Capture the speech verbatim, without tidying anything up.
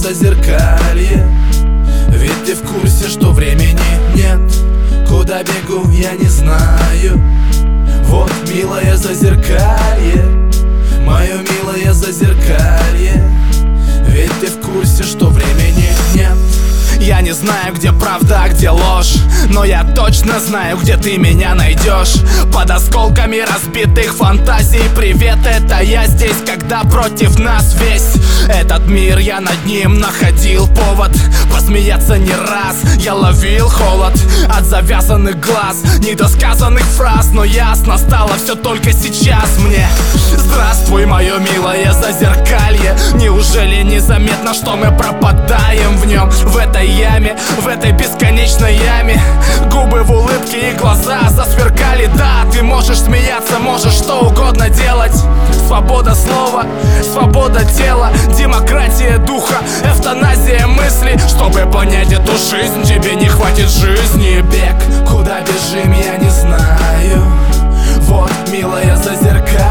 зазеркалье. Ведь ты в курсе, что времени нет. Куда бегу, я не знаю. Вот, милое зазеркалье, мое милое зазеркалье. Ведь ты в курсе, что времени нет. Я не знаю, где правда, а где ложь, но я точно знаю, где ты меня найдешь. Под осколками разбитых фантазий. Привет, это я здесь, когда против нас весь этот мир. Я над ним находил повод посмеяться не раз. Я ловил холод от завязанных глаз, недосказанных фраз. Но ясно стало все только сейчас мне. Здравствуй, мое милое зазеркалье. Неужели незаметно, что мы пропадаем в нем? В этой яме, в этой бесконечной яме. Губы в улыбке и глаза засверкали. Да, ты можешь смеяться, можешь что угодно делать. Свобода слова, свобода тела, демократия духа, эвтаназия мысли. Чтобы понять эту жизнь, тебе не хватит жизни. Бег, куда бежим, я не знаю. Вот, милая зазеркалье,